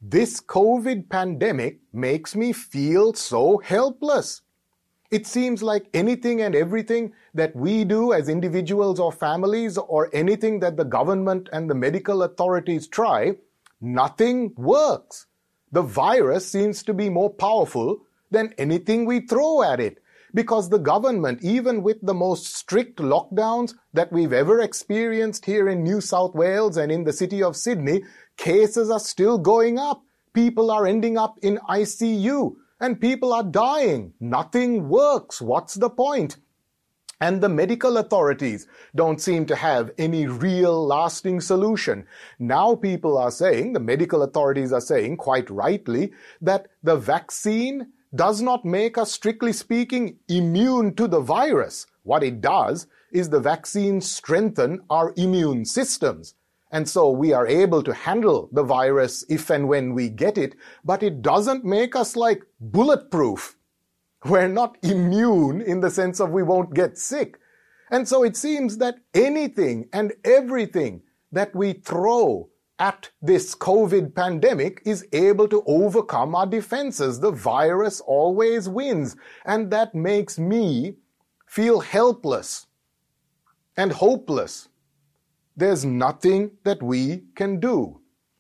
This COVID pandemic makes me feel so helpless. It seems like anything and everything that we do as individuals or families, or anything that the government and the medical authorities try, nothing works. The virus seems to be more powerful than anything we throw at it, because the government, even with the most strict lockdowns that we've ever experienced here in New South Wales and in the city of Sydney, cases are still going up. People are ending up in ICU and people are dying. Nothing works. What's the point? And the medical authorities don't seem to have any real lasting solution. Now people are saying, the medical authorities are saying quite rightly, that the vaccine does not make us, strictly speaking, immune to the virus. What it does is the vaccine strengthen our immune systems. And so we are able to handle the virus if and when we get it, but it doesn't make us like bulletproof. We're not immune in the sense of we won't get sick. And so it seems that anything and everything that we throw at this COVID pandemic is able to overcome our defenses. The virus always wins. And that makes me feel helpless and hopeless. There's nothing that we can do.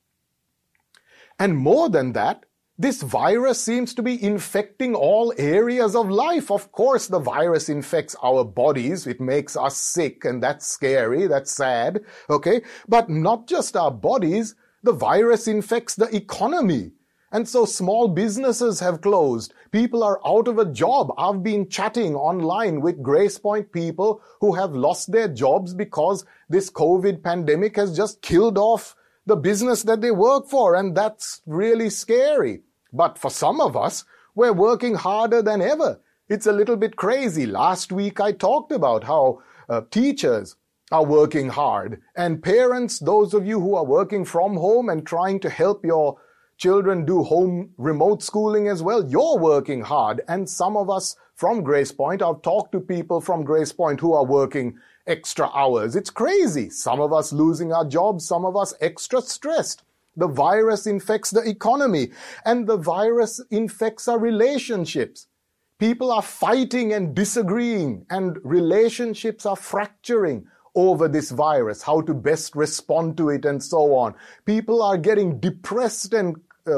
And more than that, this virus seems to be infecting all areas of life. Of course, the virus infects our bodies. It makes us sick, and that's scary, that's sad, okay? But not just our bodies, the virus infects the economy. And so small businesses have closed. People are out of a job. I've been chatting online with Grace Point people who have lost their jobs because this COVID pandemic has just killed off the business that they work for, and that's really scary. But for some of us, we're working harder than ever. It's a little bit crazy. Last week I talked about how teachers are working hard, and parents, those of you who are working from home and trying to help your children do home remote schooling as well, you're working hard. And some of us from Grace Point, I've talked to people from Grace Point who are working extra hours. It's crazy. Some of us losing our jobs, some of us extra stressed. The virus infects the economy, and the virus infects our relationships. People are fighting and disagreeing, and relationships are fracturing over this virus, how to best respond to it, and so on. People are getting depressed and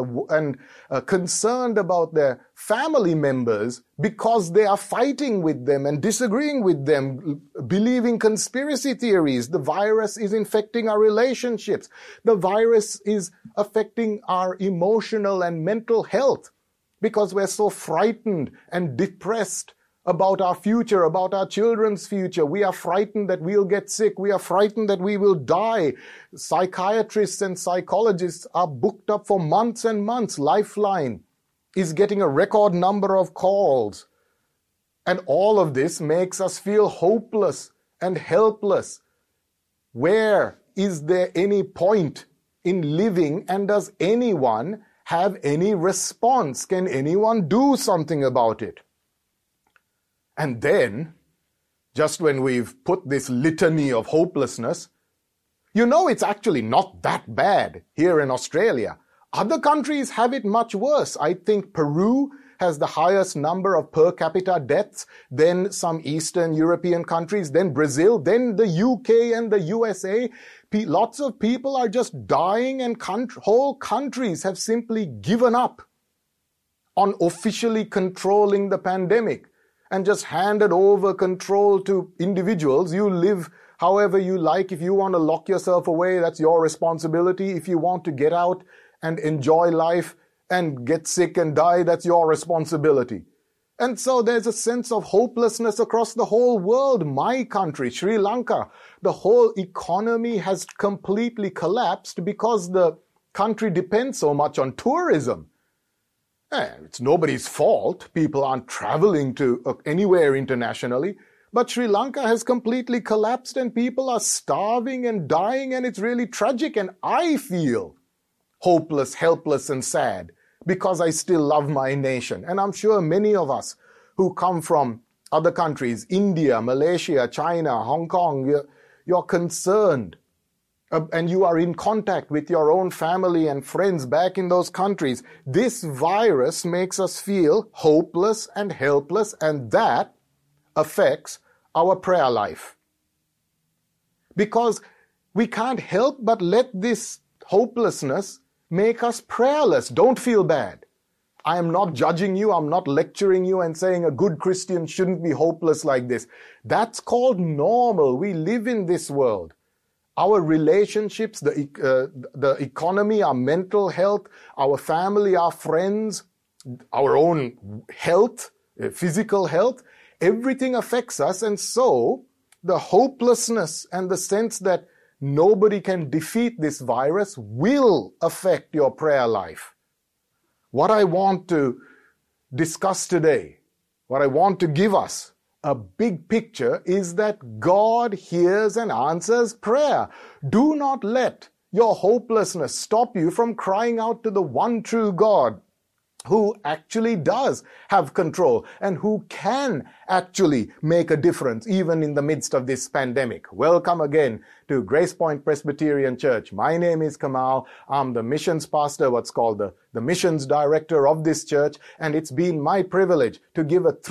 concerned about their family members because they are fighting with them and disagreeing with them, believing conspiracy theories. The virus is infecting our relationships. The virus is affecting our emotional and mental health because we're so frightened and depressed about our future, about our children's future. We are frightened that we'll get sick. We are frightened that we will die. Psychiatrists and psychologists are booked up for months and months. Lifeline is getting a record number of calls. And all of this makes us feel hopeless and helpless. Where is there any point in living, and does anyone have any response? Can anyone do something about it? And then, just when we've put this litany of hopelessness, it's actually not that bad here in Australia. Other countries have it much worse. I think Peru has the highest number of per capita deaths, then some Eastern European countries, then Brazil, then the UK and the USA. Lots of people are just dying, and whole countries have simply given up on officially controlling the pandemic and just handed over control to individuals. You live however you like. If you want to lock yourself away, that's your responsibility. If you want to get out and enjoy life and get sick and die, that's your responsibility. And so there's a sense of hopelessness across the whole world. My country, Sri Lanka, the whole economy has completely collapsed because the country depends so much on tourism. It's nobody's fault. People aren't traveling to anywhere internationally. But Sri Lanka has completely collapsed, and people are starving and dying, and it's really tragic. And I feel hopeless, helpless, and sad because I still love my nation. And I'm sure many of us who come from other countries, India, Malaysia, China, Hong Kong, you're concerned and you are in contact with your own family and friends back in those countries, this virus makes us feel hopeless and helpless, and that affects our prayer life. Because we can't help but let this hopelessness make us prayerless. Don't feel bad. I am not judging you. I'm not lecturing you and saying a good Christian shouldn't be hopeless like this. That's called normal. We live in this world. Our relationships, the economy, our mental health, our family, our friends, our own health, physical health, everything affects us. And so the hopelessness and the sense that nobody can defeat this virus will affect your prayer life. What I want to discuss today, what I want to give us a big picture is that God hears and answers prayer. Do not let your hopelessness stop you from crying out to the one true God who actually does have control and who can actually make a difference even in the midst of this pandemic. Welcome again to Grace Point Presbyterian Church. My name is Kamal. I'm the missions pastor, what's called the missions director of this church, and it's been my privilege to give a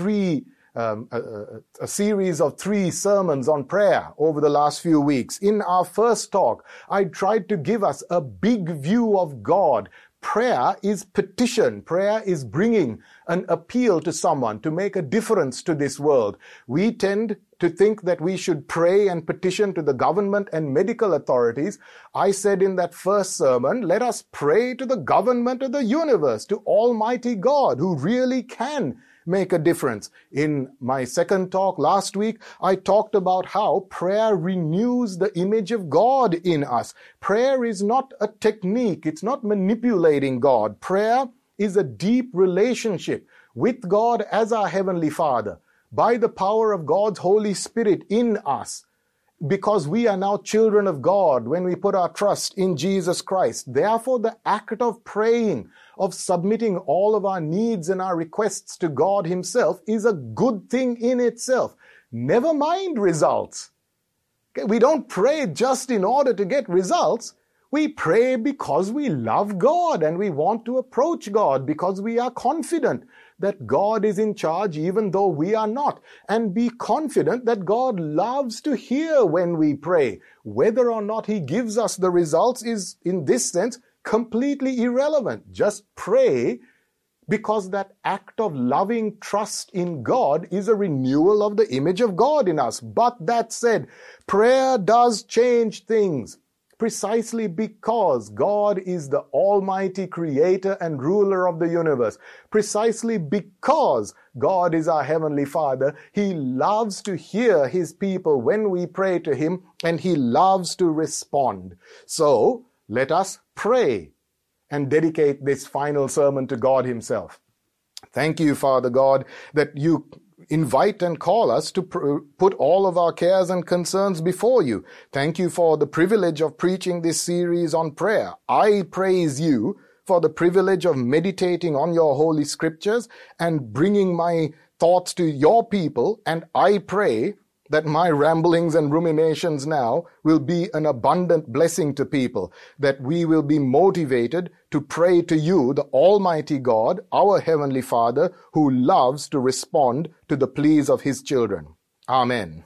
series of 3 sermons on prayer over the last few weeks. In our first talk, I tried to give us a big view of God. Prayer is petition. Prayer is bringing an appeal to someone to make a difference to this world. We tend to think that we should pray and petition to the government and medical authorities. I said in that first sermon, let us pray to the government of the universe, to Almighty God, who really can make a difference. In my second talk last week, I talked about how prayer renews the image of God in us. Prayer is not a technique. It's not manipulating God. Prayer is a deep relationship with God as our Heavenly Father by the power of God's Holy Spirit in us. Because we are now children of God when we put our trust in Jesus Christ. Therefore, the act of praying, of submitting all of our needs and our requests to God Himself is a good thing in itself. Never mind results. Okay? We don't pray just in order to get results. We pray because we love God and we want to approach God because we are confident that God is in charge even though we are not. And be confident that God loves to hear when we pray. Whether or not He gives us the results is, in this sense, completely irrelevant. Just pray because that act of loving trust in God is a renewal of the image of God in us. But that said, prayer does change things. Precisely because God is the almighty creator and ruler of the universe. Precisely because God is our Heavenly Father, He loves to hear His people when we pray to Him, and He loves to respond. So, let us pray and dedicate this final sermon to God Himself. Thank you, Father God, that you invite and call us to put all of our cares and concerns before you. Thank you for the privilege of preaching this series on prayer. I praise you for the privilege of meditating on your holy scriptures and bringing my thoughts to your people, and I pray that my ramblings and ruminations now will be an abundant blessing to people, that we will be motivated to pray to you, the Almighty God, our Heavenly Father, who loves to respond to the pleas of His children. Amen.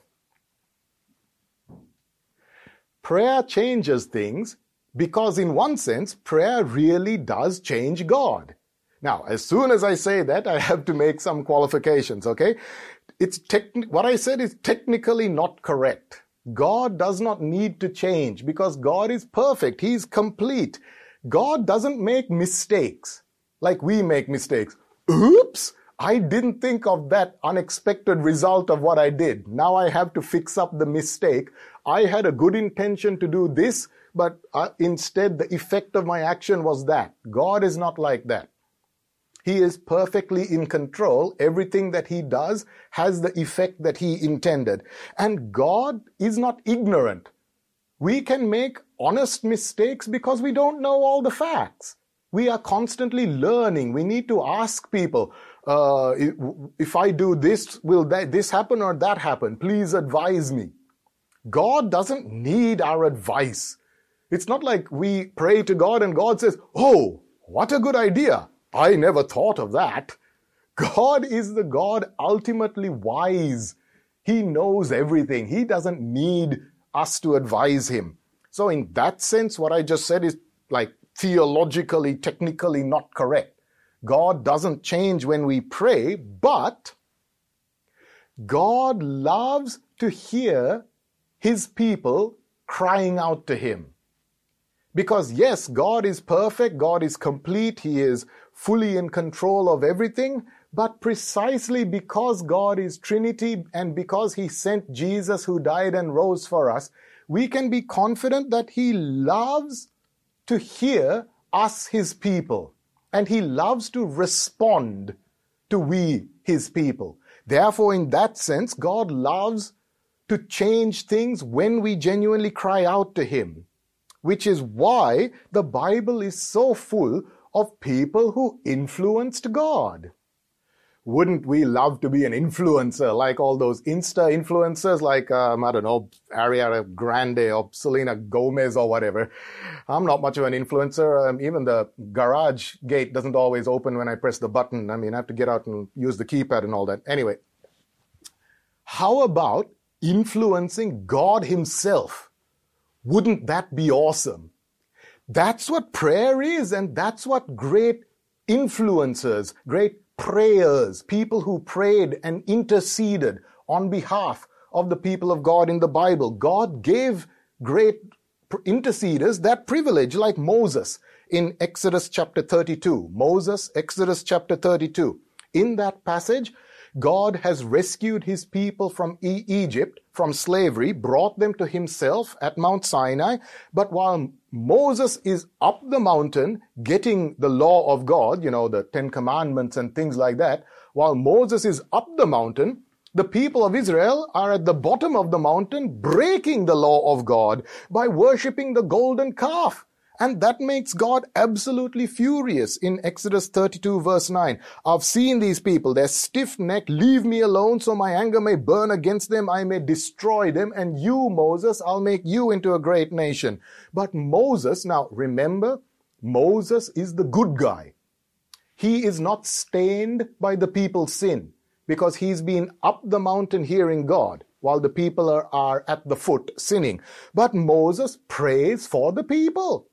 Prayer changes things because in one sense, prayer really does change God. Now, as soon as I say that, I have to make some qualifications, okay? What I said is technically not correct. God does not need to change because God is perfect. He's complete. God doesn't make mistakes like we make mistakes. Oops! I didn't think of that unexpected result of what I did. Now I have to fix up the mistake. I had a good intention to do this, but instead the effect of my action was that. God is not like that. He is perfectly in control. Everything that He does has the effect that He intended. And God is not ignorant. We can make honest mistakes because we don't know all the facts. We are constantly learning. We need to ask people, if I do this, will this happen or that happen? Please advise me. God doesn't need our advice. It's not like we pray to God and God says, "Oh, what a good idea. I never thought of that." God is the God ultimately wise. He knows everything. He doesn't need us to advise him. So in that sense, what I just said is like theologically, technically not correct. God doesn't change when we pray, but God loves to hear his people crying out to him. Because yes, God is perfect, God is complete, he is fully in control of everything, but precisely because God is Trinity and because he sent Jesus who died and rose for us, we can be confident that he loves to hear us, his people, and he loves to respond to we, his people. Therefore, in that sense, God loves to change things when we genuinely cry out to him, which is why the Bible is so full of people who influenced God. Wouldn't we love to be an influencer like all those Insta influencers like, I don't know, Ariana Grande or Selena Gomez or whatever? I'm not much of an influencer. Even the garage gate doesn't always open when I press the button. I mean, I have to get out and use the keypad and all that. Anyway, how about influencing God himself? Wouldn't that be awesome? That's what prayer is, and that's what great influencers, great prayers, people who prayed and interceded on behalf of the people of God in the Bible. God gave great interceders that privilege, like Moses in Exodus chapter 32. Moses, Exodus chapter 32. In that passage, God has rescued his people from Egypt, from slavery, brought them to himself at Mount Sinai. But while Moses is up the mountain getting the law of God, the 10 Commandments and things like that, while Moses is up the mountain, the people of Israel are at the bottom of the mountain breaking the law of God by worshiping the golden calf. And that makes God absolutely furious in Exodus 32 verse 9. I've seen these people, they're stiff-necked, leave me alone so my anger may burn against them, I may destroy them, and you, Moses, I'll make you into a great nation. But Moses, now remember, Moses is the good guy. He is not stained by the people's sin because he's been up the mountain hearing God while the people are at the foot sinning. But Moses prays for the people.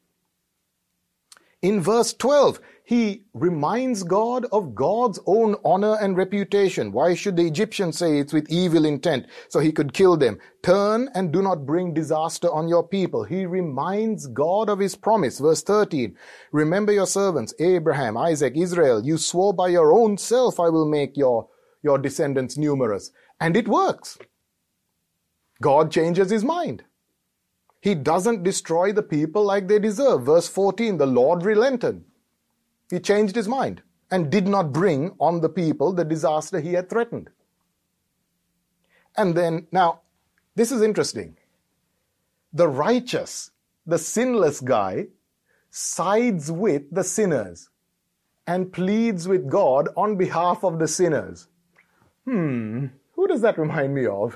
In verse 12, he reminds God of God's own honor and reputation. Why should the Egyptians say it's with evil intent so he could kill them? Turn and do not bring disaster on your people. He reminds God of his promise. Verse 13, remember your servants, Abraham, Isaac, Israel. You swore by your own self, I will make your descendants numerous. And it works. God changes his mind. He doesn't destroy the people like they deserve. Verse 14, the Lord relented. He changed his mind and did not bring on the people the disaster he had threatened. And then, now, this is interesting. The righteous, the sinless guy, sides with the sinners and pleads with God on behalf of the sinners. Who does that remind me of?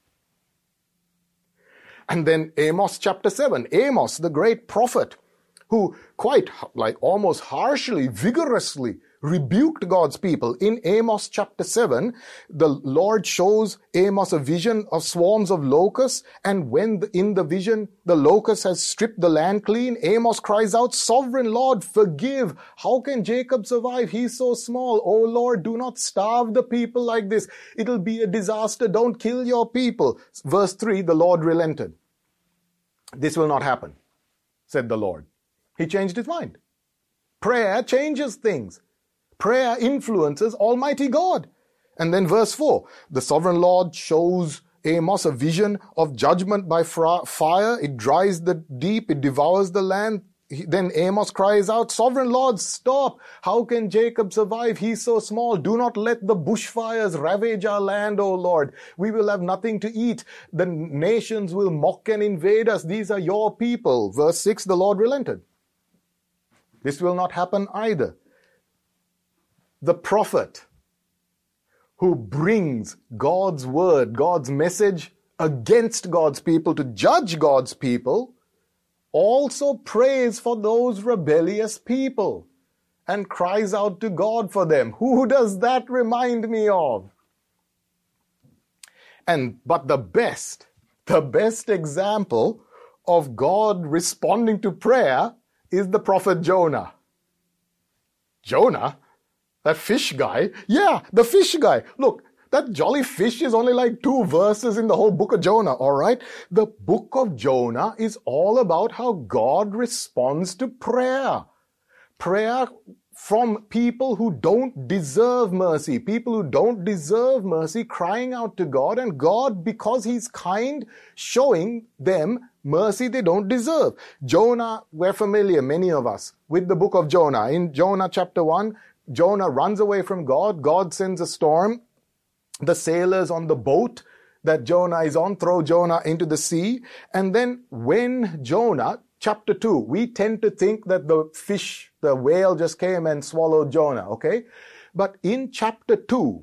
And then Amos chapter 7. Amos, the great prophet, who quite almost harshly, vigorously rebuked God's people. In Amos chapter 7, the Lord shows Amos a vision of swarms of locusts, and when in the vision the locust has stripped the land clean, Amos cries out, Sovereign Lord, forgive. How can Jacob survive? He's so small. Oh Lord, do not starve the people like this. It'll be a disaster. Don't kill your people. Verse 3, the Lord relented. This will not happen, said the Lord. He changed his mind. Prayer changes things. Prayer influences Almighty God. And then verse 4, the sovereign Lord shows Amos a vision of judgment by fire. It dries the deep, it devours the land. Then Amos cries out, Sovereign Lord, stop. How can Jacob survive? He's so small. Do not let the bushfires ravage our land, O Lord. We will have nothing to eat. The nations will mock and invade us. These are your people. Verse 6, the Lord relented. This will not happen either. The prophet who brings God's word, God's message against God's people to judge God's people, also prays for those rebellious people and cries out to God for them. Who does that remind me of? But the best example of God responding to prayer is the prophet Jonah. Jonah? That fish guy? Yeah, the fish guy. Look, that jolly fish is only like 2 verses in the whole book of Jonah, all right? The book of Jonah is all about how God responds to prayer. Prayer from people who don't deserve mercy, crying out to God, and God, because He's kind, showing them mercy they don't deserve. Jonah, we're familiar, many of us, with the book of Jonah. In Jonah chapter 1, Jonah runs away from God. God sends a storm. The sailors on the boat that Jonah is on throw Jonah into the sea. And then when Jonah, chapter 2, we tend to think that the whale just came and swallowed Jonah, okay? But in chapter 2,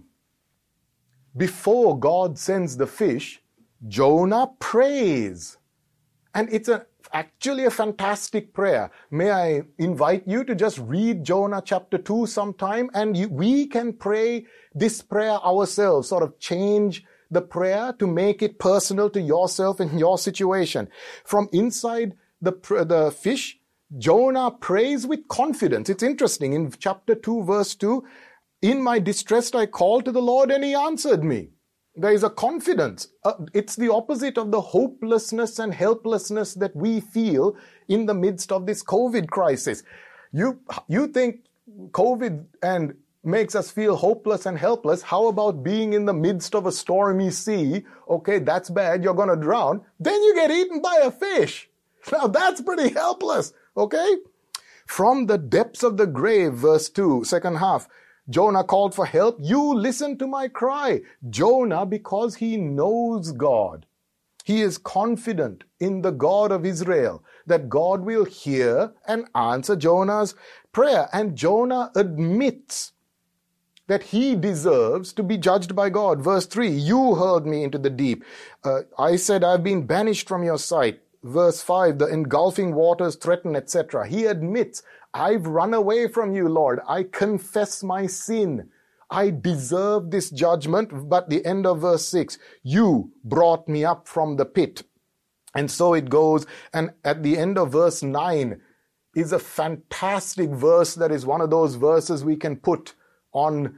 before God sends the fish, Jonah prays. And it's actually a fantastic prayer. May I invite you to just read Jonah chapter 2 sometime, and we can pray this prayer ourselves, sort of change the prayer to make it personal to yourself and your situation. From inside the fish, Jonah prays with confidence. It's interesting. In chapter 2, verse 2, in my distress I called to the Lord and He answered me. There is a confidence. It's the opposite of the hopelessness and helplessness that we feel in the midst of this COVID crisis. You think COVID and makes us feel hopeless and helpless. How about being in the midst of a stormy sea? Okay, that's bad. You're going to drown. Then you get eaten by a fish. Now that's pretty helpless. Okay? From the depths of the grave, verse 2, second half, Jonah called for help. You listen to my cry. Jonah, because he knows God, he is confident in the God of Israel, that God will hear and answer Jonah's prayer. And Jonah admits that he deserves to be judged by God. Verse 3, you hurled me into the deep. I said, I've been banished from your sight. Verse 5, the engulfing waters threaten, etc. He admits, I've run away from you, Lord. I confess my sin. I deserve this judgment. But the end of verse 6, you brought me up from the pit. And so it goes. And at the end of verse 9 is a fantastic verse that is one of those verses we can put on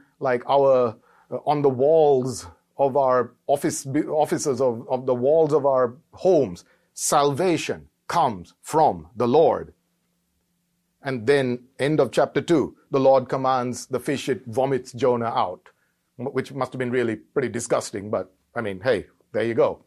on the walls of our offices of the walls of our homes. Salvation comes from the Lord. And then, end of chapter 2, the Lord commands the fish, it vomits Jonah out, which must have been really pretty disgusting, but I mean, hey, there you go.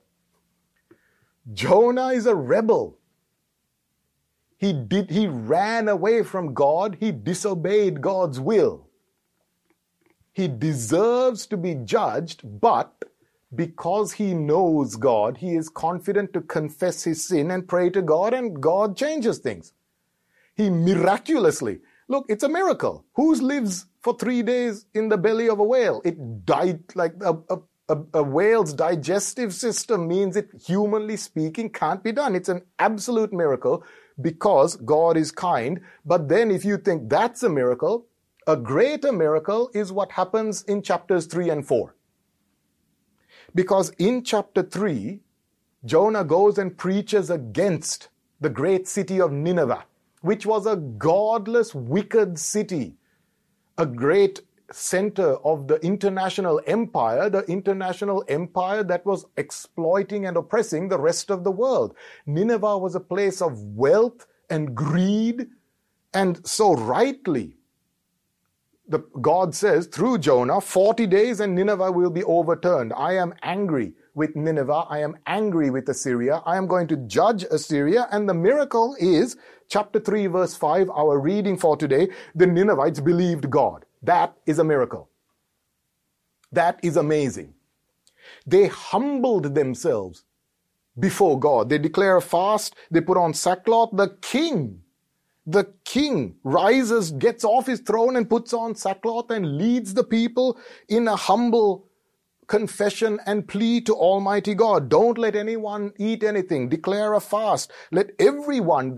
Jonah is a rebel. He ran away from God. He disobeyed God's will. He deserves to be judged, but because he knows God, he is confident to confess his sin and pray to God, and God changes things. He miraculously, look, it's a miracle. Who lives for 3 days in the belly of a whale? It died, like a whale's digestive system means it, humanly speaking, can't be done. It's an absolute miracle because God is kind. But then if you think that's a miracle, a greater miracle is what happens in chapters 3 and 4. Because in chapter 3, Jonah goes and preaches against the great city of Nineveh, which was a godless, wicked city, a great center of the international empire that was exploiting and oppressing the rest of the world. Nineveh was a place of wealth and greed, and so rightly, God says through Jonah, 40 days and Nineveh will be overturned. I am angry with Nineveh. I am angry with Assyria. I am going to judge Assyria. And the miracle is, chapter 3, verse 5, our reading for today, the Ninevites believed God. That is a miracle. That is amazing. They humbled themselves before God. They declare a fast. They put on sackcloth. The king rises, gets off his throne and puts on sackcloth and leads the people in a humble confession and plea to Almighty God. Don't let anyone eat anything. Declare a fast. Let everyone,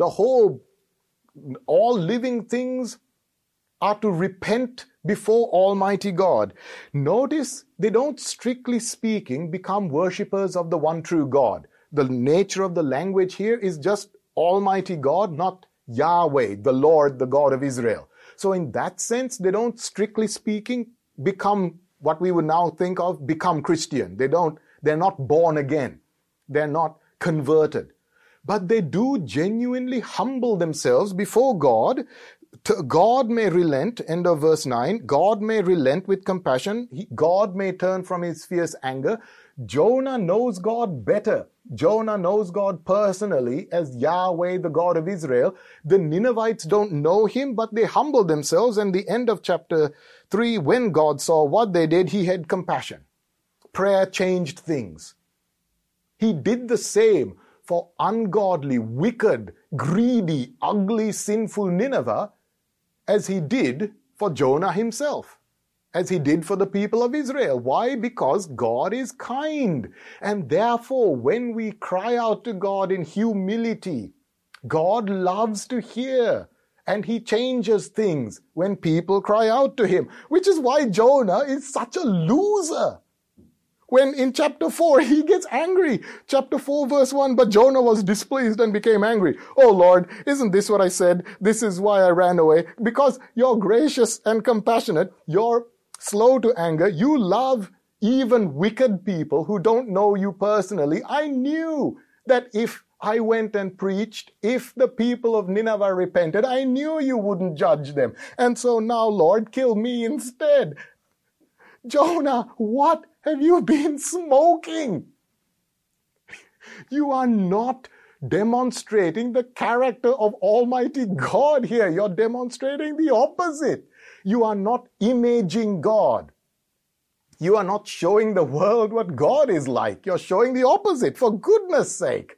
all living things are to repent before Almighty God. Notice they don't, strictly speaking, become worshippers of the one true God. The nature of the language here is just Almighty God, not Yahweh, the Lord, the God of Israel. So in that sense, they don't, strictly speaking, become what we would now think of, become Christian. They're not born again. They're not converted. But they do genuinely humble themselves before God. God may relent, end of verse 9. God may relent with compassion. God may turn from his fierce anger. Jonah knows God better. Jonah knows God personally as Yahweh, the God of Israel. The Ninevites don't know him, but they humble themselves. And the end of chapter 3, when God saw what they did, he had compassion. Prayer changed things. He did the same for ungodly, wicked, greedy, ugly, sinful Nineveh as he did for Jonah himself, as he did for the people of Israel. Why? Because God is kind. And therefore, when we cry out to God in humility, God loves to hear. And he changes things when people cry out to him, which is why Jonah is such a loser. When in chapter 4, he gets angry. Chapter 4, verse 1, but Jonah was displeased and became angry. Oh Lord, isn't this what I said? This is why I ran away. Because you're gracious and compassionate. You're slow to anger. You love even wicked people who don't know you personally. I knew that if I went and preached, if the people of Nineveh repented, I knew you wouldn't judge them. And so now, Lord, kill me instead. Jonah, what have you been smoking? You are not demonstrating the character of Almighty God here. You're demonstrating the opposite. You are not imaging God. You are not showing the world what God is like. You're showing the opposite, for goodness sake.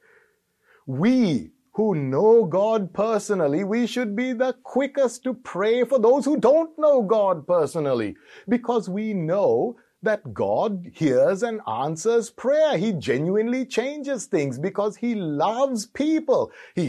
We who know God personally, we should be the quickest to pray for those who don't know God personally, because we know that God hears and answers prayer. He genuinely changes things because he loves people.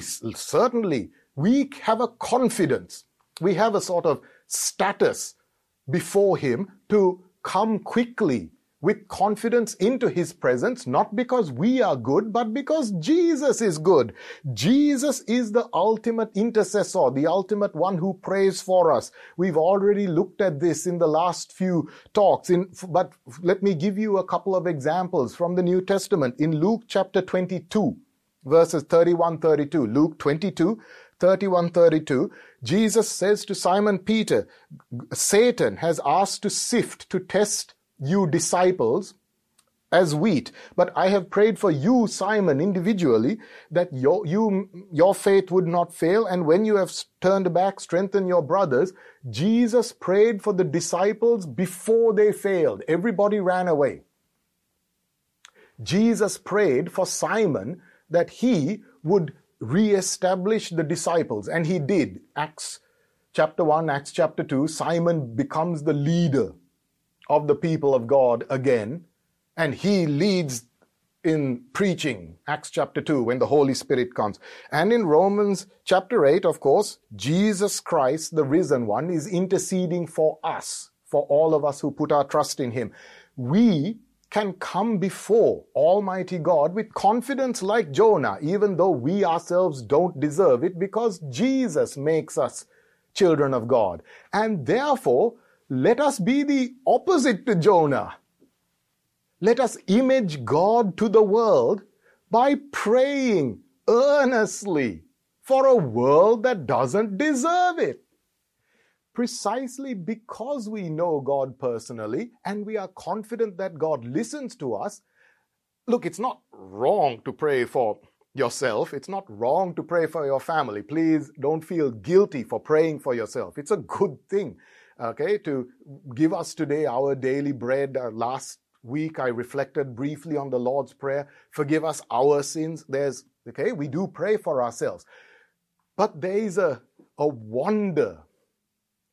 We have a confidence. We have a sort of status before him to come quickly with confidence into his presence, not because we are good, but because Jesus is good. Jesus is the ultimate intercessor, the ultimate one who prays for us. We've already looked at this in the last few talks, but let me give you a couple of examples from the New Testament. In Luke chapter 22, verses 31-32, Luke 22, 31-32, Jesus says to Simon Peter, Satan has asked to sift, to test you disciples as wheat, but I have prayed for you, Simon, individually, that your faith would not fail, and when you have turned back, strengthen your brothers. Jesus prayed for the disciples before they failed. Everybody ran away. Jesus prayed for Simon that he would re-establish the disciples, and he did. Acts chapter 1, Acts chapter 2, Simon becomes the leader of the people of God again, and he leads in preaching, Acts chapter 2, when the Holy Spirit comes. And in Romans chapter 8, of course, Jesus Christ, the risen one, is interceding for us, for all of us who put our trust in him. We can come before Almighty God with confidence like Jonah, even though we ourselves don't deserve it, because Jesus makes us children of God. And therefore, let us be the opposite to Jonah. Let us image God to the world by praying earnestly for a world that doesn't deserve it. Precisely because we know God personally and we are confident that God listens to us. Look, it's not wrong to pray for yourself. It's not wrong to pray for your family. Please don't feel guilty for praying for yourself. It's a good thing. Okay, to give us today our daily bread. Last week I reflected briefly on the Lord's Prayer. Forgive us our sins. We do pray for ourselves. But there is a wonder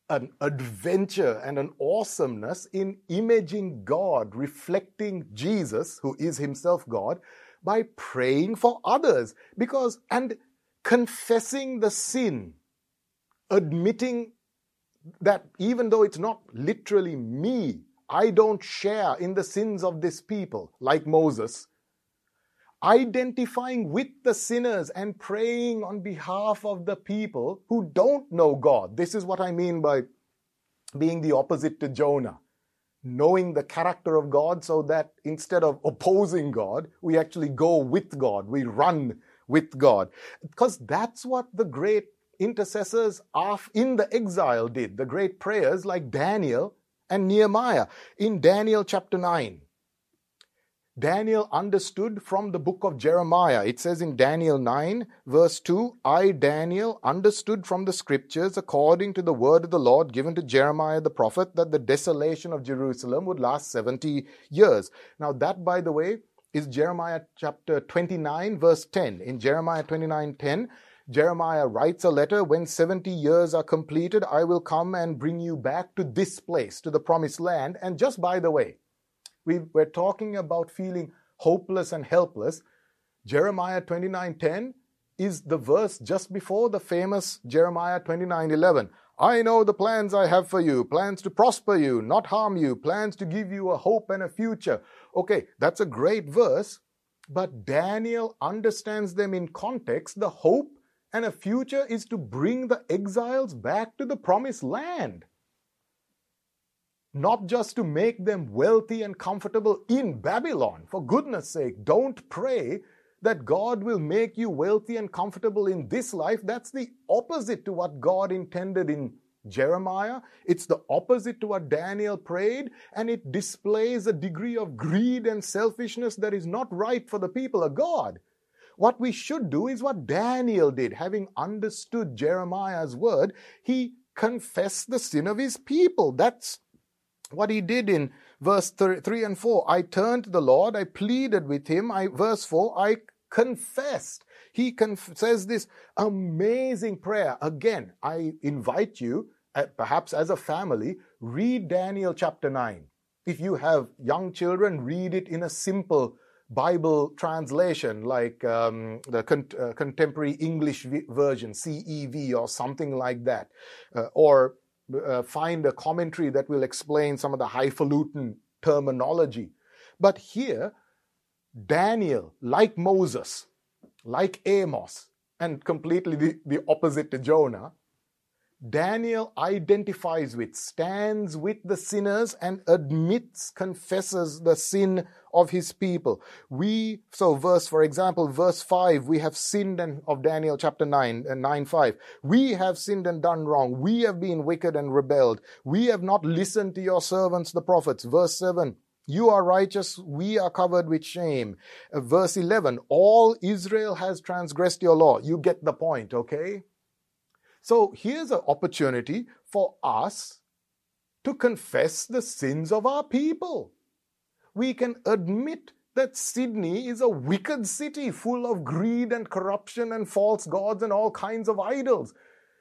an adventure and an awesomeness in imaging God, reflecting Jesus, who is himself God, by praying for others, and confessing the sin, admitting that even though it's not literally me, I don't share in the sins of this people, like Moses, identifying with the sinners and praying on behalf of the people who don't know God. This is what I mean by being the opposite to Jonah. Knowing the character of God so that instead of opposing God, we actually go with God. We run with God. Because that's what the great intercessors in the exile did. The great prayers like Daniel and Nehemiah. In Daniel chapter 9, Daniel understood from the book of Jeremiah. It says in Daniel 9, verse 2, I, Daniel, understood from the scriptures according to the word of the Lord given to Jeremiah the prophet that the desolation of Jerusalem would last 70 years. Now that, by the way, is Jeremiah chapter 29, verse 10. In Jeremiah 29:10, Jeremiah writes a letter, when 70 years are completed, I will come and bring you back to this place, to the promised land. And just by the way, we're talking about feeling hopeless and helpless. Jeremiah 29:10 is the verse just before the famous Jeremiah 29:11. I know the plans I have for you, plans to prosper you, not harm you, plans to give you a hope and a future. Okay, that's a great verse, but Daniel understands them in context. The hope and a future is to bring the exiles back to the promised land. Not just to make them wealthy and comfortable in Babylon. For goodness sake, don't pray that God will make you wealthy and comfortable in this life. That's the opposite to what God intended in Jeremiah. It's the opposite to what Daniel prayed, and it displays a degree of greed and selfishness that is not right for the people of God. What we should do is what Daniel did. Having understood Jeremiah's word, he confessed the sin of his people. That's what he did in verse 3 and 4. I turned to the Lord, I pleaded with him. Verse 4, I confessed. He says this amazing prayer. Again, I invite you, perhaps as a family, read Daniel chapter 9. If you have young children, read it in a simple Bible translation like the Contemporary English Version, CEV or something like that. Or find a commentary that will explain some of the highfalutin terminology. But here, Daniel, like Moses, like Amos, and completely the opposite to Jonah, Daniel identifies with, stands with the sinners and admits, confesses the sin of his people. For example, verse 5, we have sinned of Daniel chapter 9 and 9:5. We have sinned and done wrong. We have been wicked and rebelled. We have not listened to your servants, the prophets. Verse 7, you are righteous, we are covered with shame. Verse 11, all Israel has transgressed your law. You get the point, okay? So here's an opportunity for us to confess the sins of our people. We can admit that Sydney is a wicked city full of greed and corruption and false gods and all kinds of idols.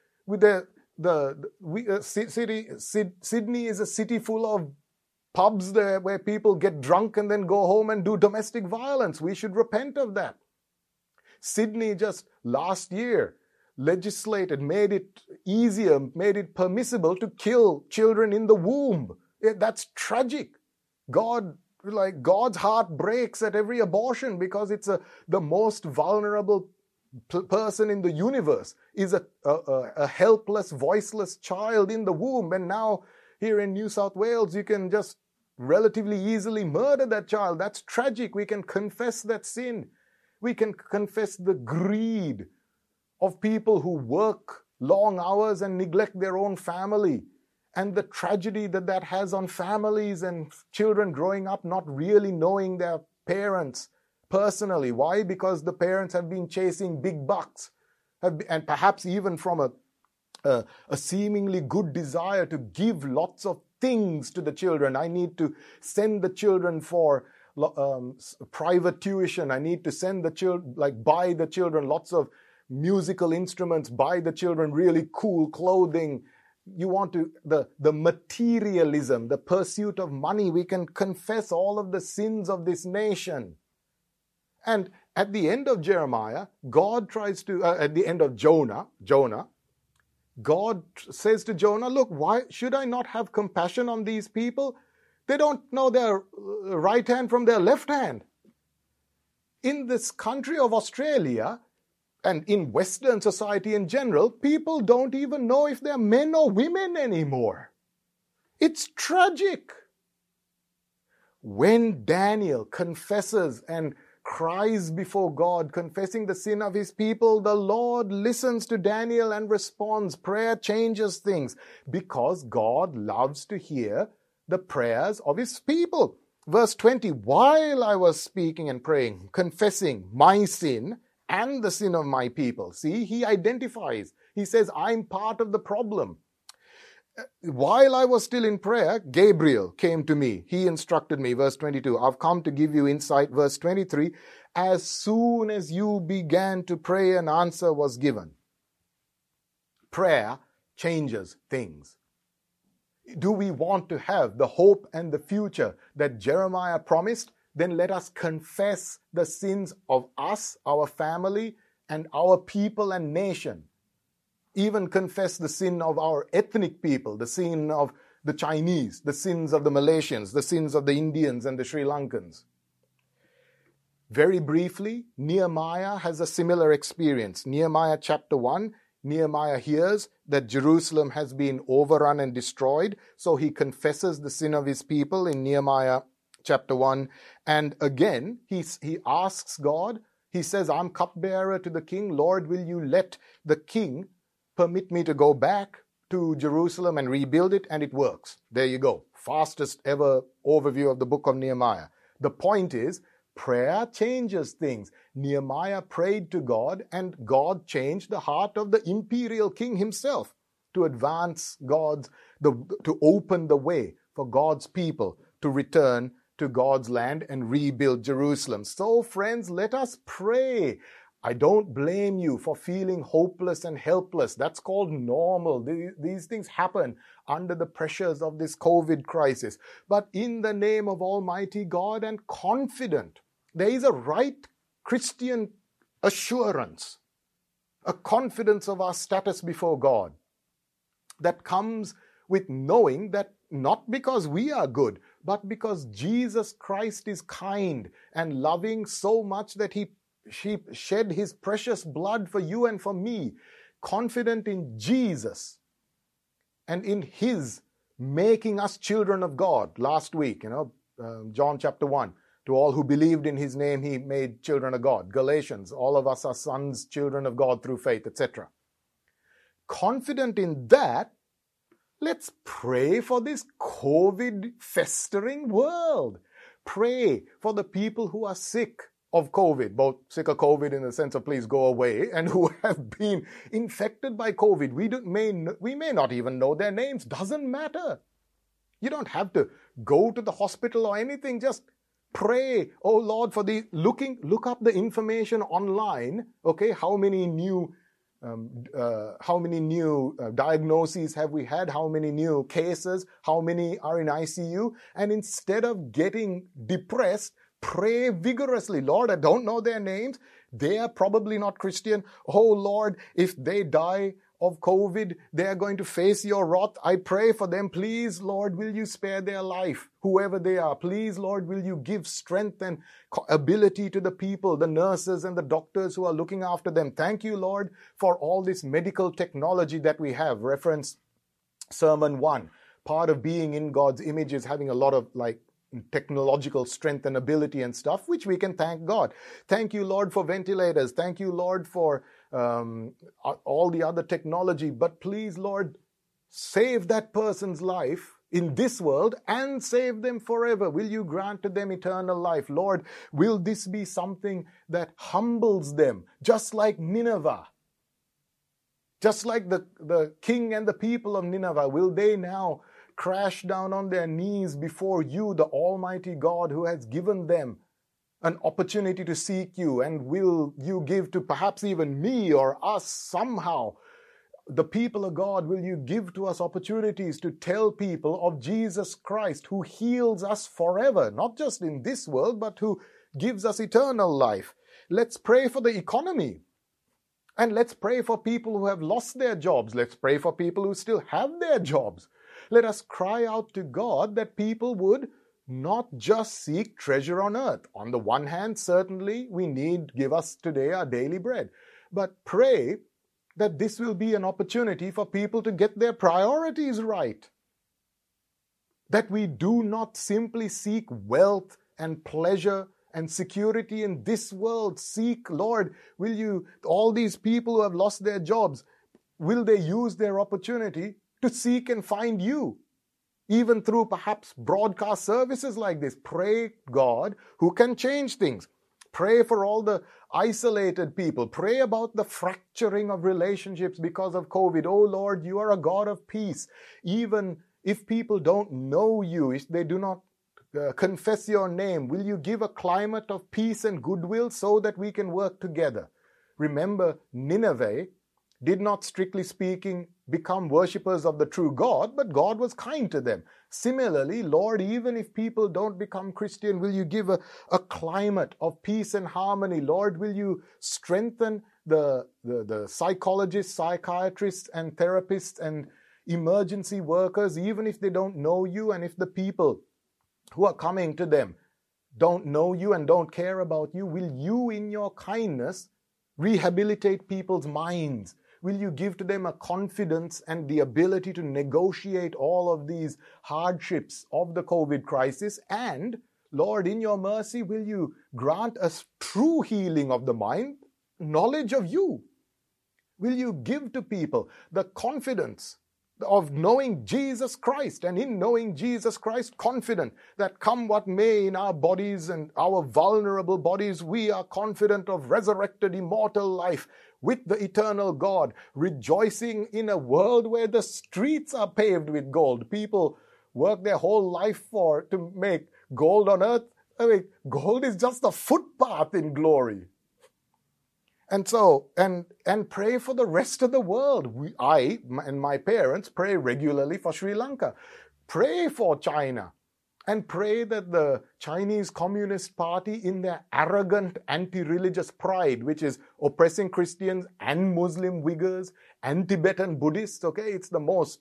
Sydney is a city full of pubs there where people get drunk and then go home and do domestic violence. We should repent of that. Sydney just last year legislated, made it easier, made it permissible to kill children in the womb. That's tragic. God's heart breaks at every abortion because it's the most vulnerable person in the universe is a helpless, voiceless child in the womb. And now here in New South Wales, you can just relatively easily murder that child. That's tragic. We can confess that sin. We can confess the greed of people who work long hours and neglect their own family, and the tragedy that has on families and children growing up not really knowing their parents personally. Why? Because the parents have been chasing big bucks, and perhaps even from a seemingly good desire to give lots of things to the children. I need to send the children for private tuition. I need to send the children, buy the children lots of musical instruments, buy the children really cool clothing, you want to, the materialism, the pursuit of money, we can confess all of the sins of this nation. And at the end of Jeremiah, God tries to, at the end of Jonah, God says to Jonah, look, why should I not have compassion on these people? They don't know their right hand from their left hand. In this country of Australia, and in Western society in general, people don't even know if they're men or women anymore. It's tragic. When Daniel confesses and cries before God, confessing the sin of his people, the Lord listens to Daniel and responds. Prayer changes things because God loves to hear the prayers of his people. Verse 20, while I was speaking and praying, confessing my sin and the sin of my people. See, he identifies. He says, I'm part of the problem. While I was still in prayer, Gabriel came to me. He instructed me, verse 22. I've come to give you insight, verse 23. As soon as you began to pray, an answer was given. Prayer changes things. Do we want to have the hope and the future that Jeremiah promised? Then let us confess the sins of us, our family, and our people and nation. Even confess the sin of our ethnic people, the sin of the Chinese, the sins of the Malaysians, the sins of the Indians and the Sri Lankans. Very briefly, Nehemiah has a similar experience. Nehemiah chapter 1, Nehemiah hears that Jerusalem has been overrun and destroyed, so he confesses the sin of his people in Nehemiah chapter 1. And again, he asks God, he says, I'm cupbearer to the king. Lord, will you let the king permit me to go back to Jerusalem and rebuild it? And it works. There you go. Fastest ever overview of the book of Nehemiah. The point is, prayer changes things. Nehemiah prayed to God, and God changed the heart of the imperial king himself to advance to open the way for God's people to return to God's land and rebuild Jerusalem. So, friends, let us pray. I don't blame you for feeling hopeless and helpless. That's called normal. These things happen under the pressures of this COVID crisis. But in the name of Almighty God and confident, there is a right Christian assurance, a confidence of our status before God that comes with knowing that not because we are good, but because Jesus Christ is kind and loving so much that He shed his precious blood for you and for me, confident in Jesus and in his making us children of God. Last week, John chapter 1, to all who believed in his name, he made children of God. Galatians, all of us are sons, children of God through faith, etc. Confident in that, let's pray for this COVID festering world. Pray for the people who are sick of COVID, both sick of COVID in the sense of please go away, and who have been infected by COVID. We may not even know their names. Doesn't matter. You don't have to go to the hospital or anything. Just pray, oh Lord, for the look up the information online. Okay, how many new diagnoses have we had? How many new cases? How many are in ICU? And instead of getting depressed, pray vigorously. Lord, I don't know their names. They are probably not Christian. Oh Lord, if they die of COVID, they are going to face your wrath. I pray for them. Please, Lord, will you spare their life, whoever they are. Please, Lord, will you give strength and ability to the people, the nurses and the doctors who are looking after them. Thank you, Lord, for all this medical technology that we have. Reference Sermon 1. Part of being in God's image is having a lot of technological strength and ability and stuff, which we can thank God. Thank you, Lord, for ventilators. Thank you, Lord, for all the other technology. But please, Lord, save that person's life in this world and save them forever. Will you grant to them eternal life? Lord, will this be something that humbles them, just like Nineveh? Just like the king and the people of Nineveh, will they now crash down on their knees before you, the Almighty God, who has given them an opportunity to seek you? And will you give to perhaps even me or us somehow the people of God, will you give to us opportunities to tell people of Jesus Christ, who heals us forever, not just in this world, but who gives us eternal life. Let's pray for the economy. And let's pray for people who have lost their jobs. Let's pray for people who still have their jobs. Let us cry out to God that people would not just seek treasure on earth. On the one hand, certainly we need, give us today our daily bread. But pray that this will be an opportunity for people to get their priorities right. That we do not simply seek wealth and pleasure and security in this world. Seek, Lord, will you, all these people who have lost their jobs, will they use their opportunity to seek and find you? Even through perhaps broadcast services like this. Pray, God, who can change things. Pray for all the isolated people. Pray about the fracturing of relationships because of COVID. Oh Lord, you are a God of peace. Even if people don't know you, if they do not confess your name, will you give a climate of peace and goodwill so that we can work together? Remember, Nineveh did not, strictly speaking, become worshippers of the true God, but God was kind to them. Similarly, Lord, even if people don't become Christian, will you give a climate of peace and harmony? Lord, will you strengthen the psychologists, psychiatrists, and therapists and emergency workers, even if they don't know you, and if the people who are coming to them don't know you and don't care about you? Will you, in your kindness, rehabilitate people's minds? Will you give to them a confidence and the ability to negotiate all of these hardships of the COVID crisis? And, Lord, in your mercy, will you grant us true healing of the mind, knowledge of you? Will you give to people the confidence of knowing Jesus Christ, and in knowing Jesus Christ, confident that come what may in our bodies and our vulnerable bodies, we are confident of resurrected immortal life with the eternal God, rejoicing in a world where the streets are paved with gold. People work their whole life to make gold on earth. I mean, gold is just a footpath in glory. And so, and pray for the rest of the world. I and my parents pray regularly for Sri Lanka. Pray for China. And pray that the Chinese Communist Party, in their arrogant anti-religious pride, which is oppressing Christians and Muslim Uyghurs and Tibetan Buddhists, okay? It's the most,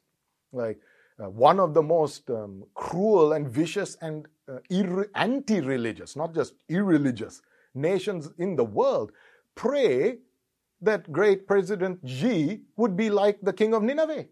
one of the most cruel and vicious and anti-religious, not just irreligious, nations in the world. Pray that great President Xi would be like the king of Nineveh.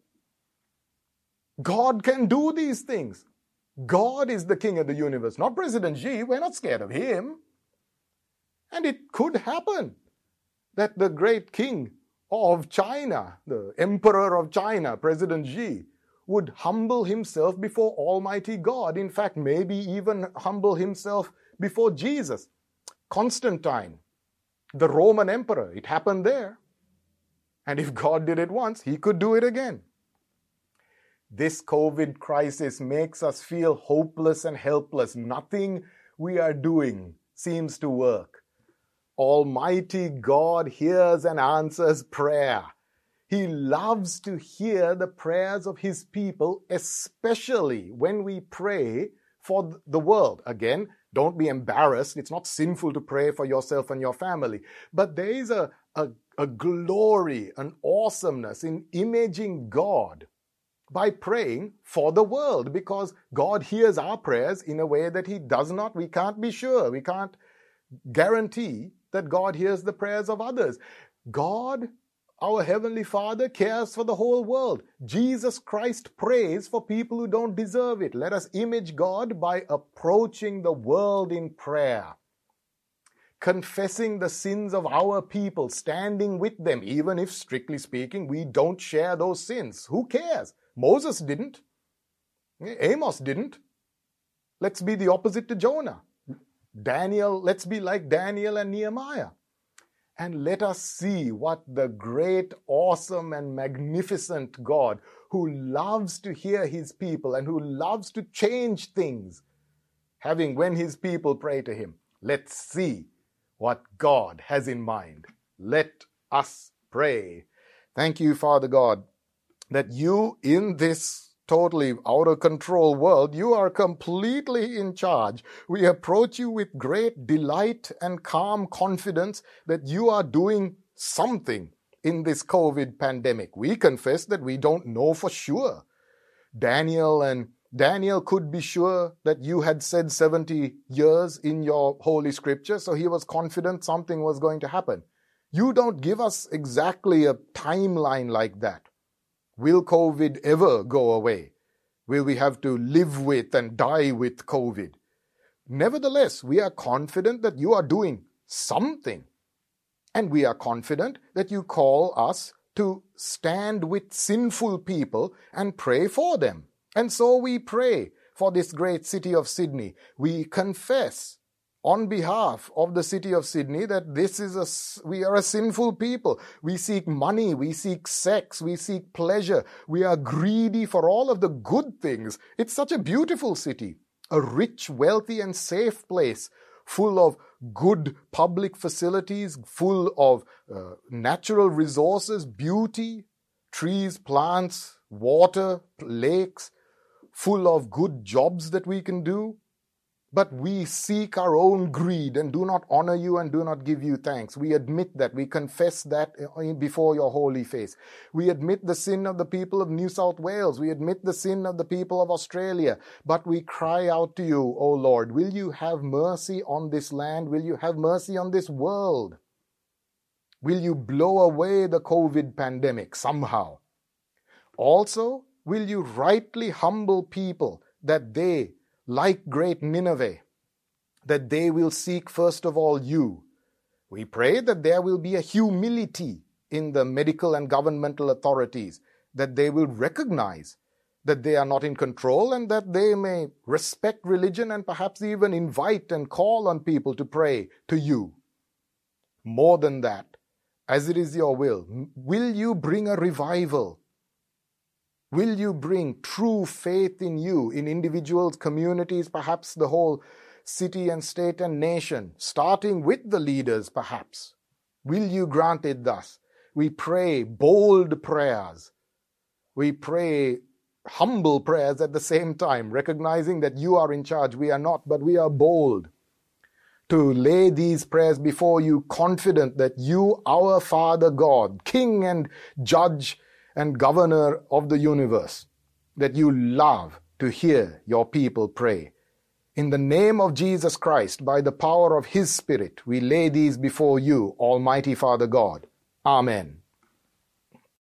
God can do these things. God is the king of the universe, not President Xi. We're not scared of him. And it could happen that the great king of China, the emperor of China, President Xi, would humble himself before Almighty God. In fact, maybe even humble himself before Jesus. Constantine, the Roman emperor, it happened there. And if God did it once, he could do it again. This COVID crisis makes us feel hopeless and helpless. Nothing we are doing seems to work. Almighty God hears and answers prayer. He loves to hear the prayers of his people, especially when we pray for the world. Again, don't be embarrassed. It's not sinful to pray for yourself and your family. But there is a glory, an awesomeness in imaging God by praying for the world, because God hears our prayers in a way that he does not. We can't be sure. We can't guarantee that God hears the prayers of others. God, our Heavenly Father, cares for the whole world. Jesus Christ prays for people who don't deserve it. Let us image God by approaching the world in prayer, confessing the sins of our people, standing with them, even if, strictly speaking, we don't share those sins. Who cares? Moses didn't. Amos didn't. Let's be the opposite to Jonah. Daniel, let's be like Daniel and Nehemiah. And let us see what the great, awesome, and magnificent God, who loves to hear his people and who loves to change things, having when his people pray to him. Let's see what God has in mind. Let us pray. Thank you, Father God, that you in this totally out of control world, you are completely in charge. We approach you with great delight and calm confidence that you are doing something in this COVID pandemic. We confess that we don't know for sure. Daniel could be sure that you had said 70 years in your holy scripture, so he was confident something was going to happen. You don't give us exactly a timeline like that. Will COVID ever go away? Will we have to live with and die with COVID? Nevertheless, we are confident that you are doing something. And we are confident that you call us to stand with sinful people and pray for them. And so we pray for this great city of Sydney. We confess on behalf of the city of Sydney that we are a sinful people. We seek money, we seek sex, we seek pleasure. We are greedy for all of the good things. It's such a beautiful city, a rich, wealthy, and safe place, full of good public facilities, full of natural resources, beauty, trees, plants, water, lakes, full of good jobs that we can do. But we seek our own greed and do not honor you and do not give you thanks. We admit that. We confess that before your holy face. We admit the sin of the people of New South Wales. We admit the sin of the people of Australia. But we cry out to you, O Lord, will you have mercy on this land? Will you have mercy on this world? Will you blow away the COVID pandemic somehow? Also, will you rightly humble people that they, like great Nineveh, that they will seek first of all you. We pray that there will be a humility in the medical and governmental authorities, that they will recognize that they are not in control and that they may respect religion and perhaps even invite and call on people to pray to you. More than that, as it is your will you bring a revival? Will you bring true faith in you, in individuals, communities, perhaps the whole city and state and nation, starting with the leaders perhaps? Will you grant it thus? We pray bold prayers. We pray humble prayers at the same time, recognizing that you are in charge. We are not, but we are bold to lay these prayers before you, confident that you, our Father God, King and Judge and Governor of the universe, that you love to hear your people pray. In the name of Jesus Christ, by the power of His Spirit, we lay these before you, Almighty Father God. Amen.